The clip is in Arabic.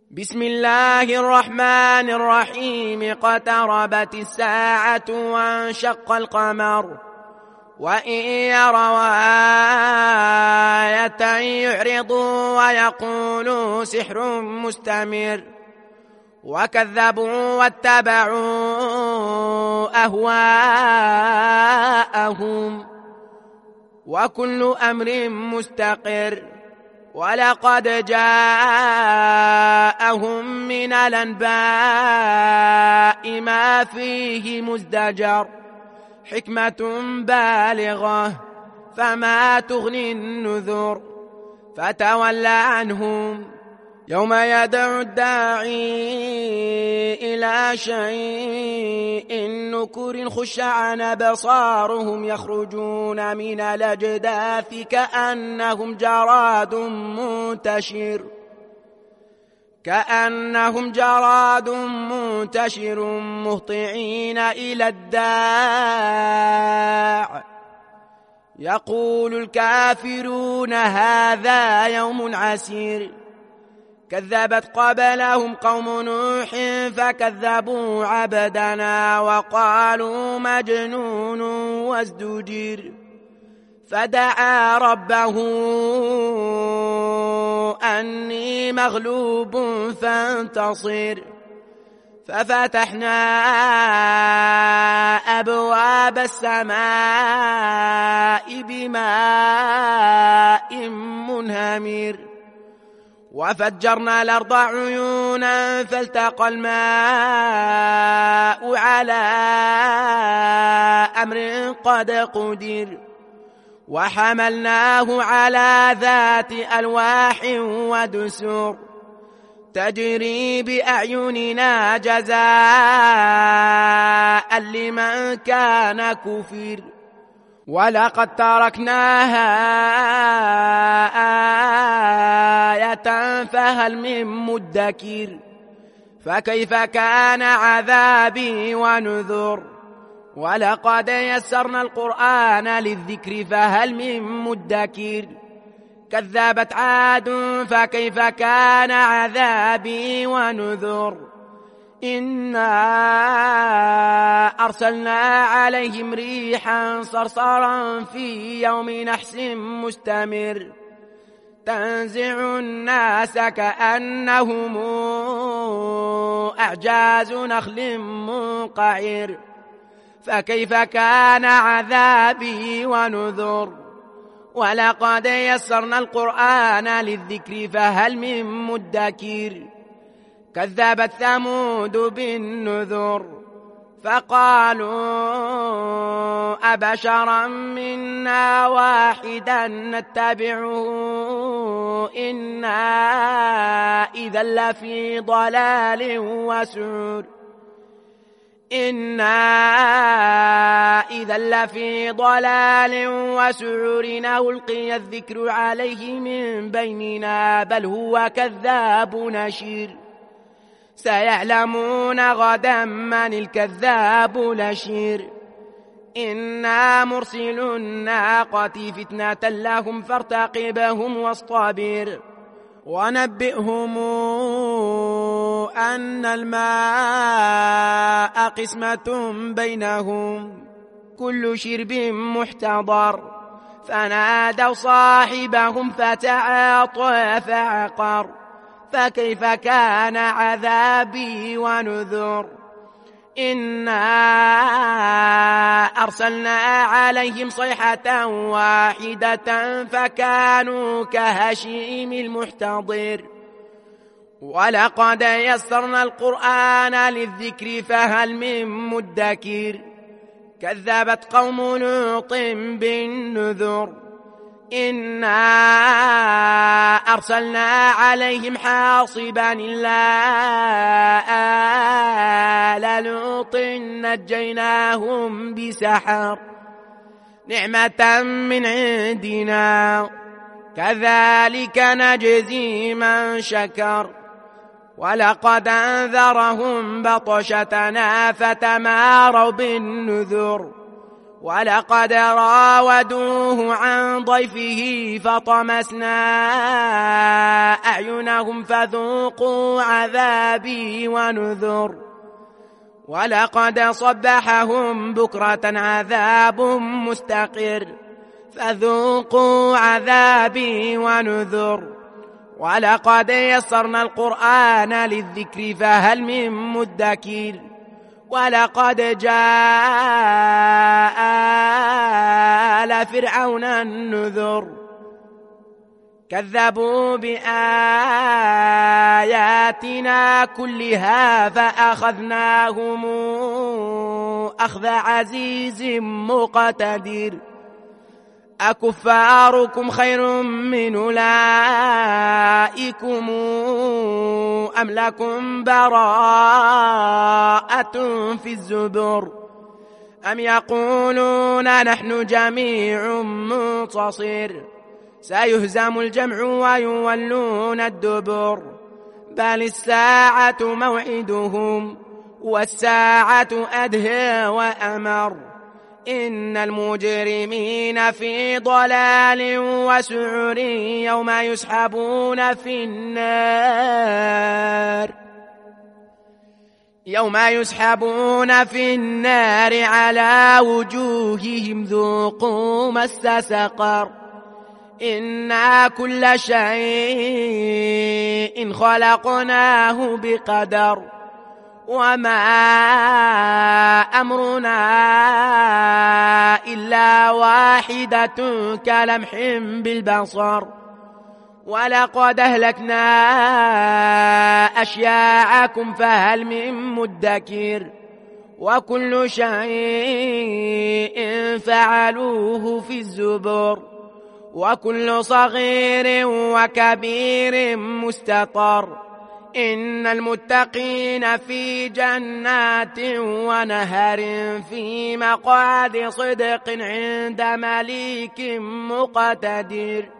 بسم الله الرحمن الرحيم. اقتربت الساعة وانشق القمر وإن يروا آية يعرضوا ويقولوا سحر مستمر وكذبوا واتبعوا أهواءهم وكل أمر مستقر. ولقد جاءهم من الأنباء ما فيه مزدجر حكمة بالغة فما تغني النذر. فتول عنهم يوم يدعو الداعي إلى شيء نكر خش عن أبصارهم يخرجون من الأجداث كأنهم جراد منتشر مهطعين إلى الداع يقول الكافرون هذا يوم عسير. كذبت قبلهم قوم نوح فكذبوا عبدنا وقالوا مجنون وازدجر. فدعا ربه أني مغلوب فانتصر. ففتحنا أبواب السماء بماء منهمر وفجرنا الأرض عيونا فالتقى الماء على أمر قد قدر وحملناه على ذات ألواح ودسر تجري بأعيننا جزاء لمن كان كفر. ولقد تركناها آية فهل من مدكر. فكيف كان عذابي ونذر. ولقد يسرنا القرآن للذكر فهل من مدكر. كذبت عاد فكيف كان عذابي ونذر. إنا أرسلنا عليهم ريحا صرصرا في يوم نحس مستمر تنزع الناس كأنهم أعجاز نخل منقعر. فكيف كان عذابي ونذر. ولقد يسرنا القرآن للذكر فهل من مدكر. كذبت ثمود بالنذر فقالوا أبشرا منا واحدا نتبعه إنا إذا لفي ضلال وسعر. ألقي الذكر عليه من بيننا بل هو كذاب نشير. سيعلمون غدا من الكذاب الأشير. إنا مرسل الناقة فتنة لهم فارتقبهم واصطبر. ونبئهم أن الماء قسمة بينهم كل شرب محتضر. فنادوا صاحبهم فتعاطى فعقر. فكيف كان عذابي ونذر. إنا أرسلنا عليهم صيحة واحدة فكانوا كهشيم المحتضر. ولقد يسرنا القرآن للذكر فهل من مدكر. كذبت قوم لوط بالنذر. إنا أرسلنا عليهم حاصبا إلا آل لوط نجيناهم بسحر نعمة من عندنا كذلك نجزي من شكر. ولقد أنذرهم بطشتنا فتماروا بالنذر ولقد راودوه عن ضيفه فطمسنا أعينهم فذوقوا عذابي ونذر ولقد صبحهم بكرة عذاب مستقر فذوقوا عذابي ونذر ولقد يسرنا القرآن للذكر فهل من مدكر ولقد جاء آل فرعون النذر كذبوا بآياتنا كلها فأخذناهم أخذ عزيز مقتدر أكفاركم خير من أولئكم أم لكم براءة في الزبر أم يقولون نحن جميع منتصر سيهزم الجمع ويولون الدبر بل الساعة موعدهم والساعة أدهى وأمر إن المجرمين في ضلال وسعر يوم يسحبون في النار على وجوههم ذوقوا مس سقر إنا كل شيء خلقناه بقدر وما أمرنا إلا واحدة كلمح بالبصر ولقد أهلكنا أشياعكم فهل من مدكر وكل شيء فعلوه في الزبر وكل صغير وكبير مستطر إن المتقين في جنات ونهر في مقعد صدق عند مليك مقتدر